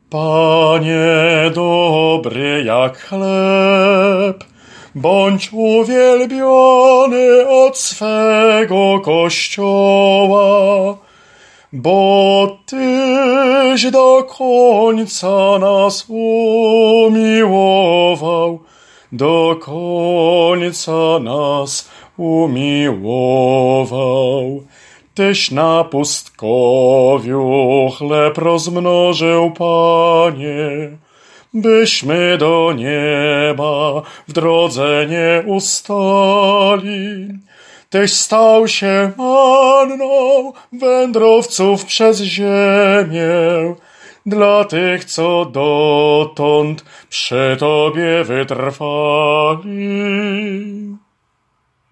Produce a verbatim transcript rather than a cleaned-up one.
Panie dobry jak chleb, bądź uwielbiony od swego Kościoła, bo Tyś do końca nas umiłował, do końca nas umiłował. Tyś na pustkowiu chleb rozmnożył, Panie, byśmy do nieba w drodze nie ustali. Tyś stał się manną wędrowców przez ziemię, dla tych, co dotąd przy Tobie wytrwali.